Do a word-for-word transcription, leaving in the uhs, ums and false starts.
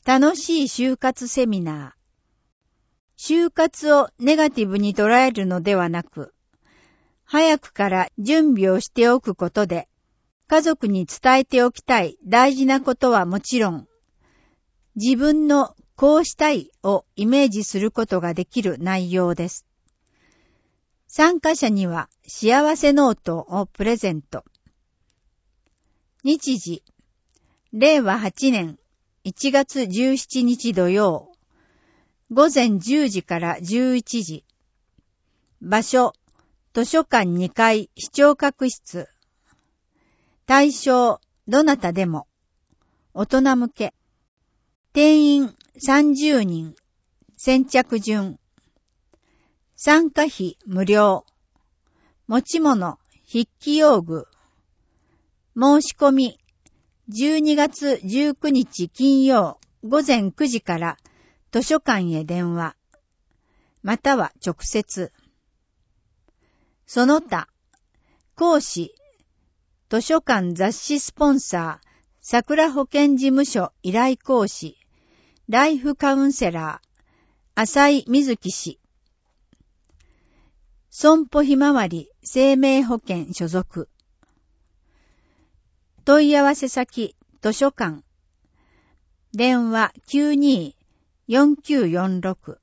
楽しい就活セミナー。就活をネガティブに捉えるのではなく、早くから準備をしておくことで、家族に伝えておきたい大事なことはもちろん、自分のこうしたいをイメージすることができる内容です。参加者には幸せノートをプレゼント。日時、れいわはちねんいちがつじゅうしちにち土曜、午前じゅうじからじゅういちじ。場所、図書館にかい視聴覚室。対象、どなたでも。大人向け。定員さんじゅうにん。先着順。参加費無料。持ち物、筆記用具。申し込み、じゅうにがつじゅうくにち金曜午前くじから図書館へ電話、または直接。その他、講師、図書館雑誌スポンサー、桜保健事務所依頼講師、ライフカウンセラー、浅井瑞希氏。損保ひまわり生命保険所属。問い合わせ先、図書館。電話 きゅうにーよんきゅうよんろく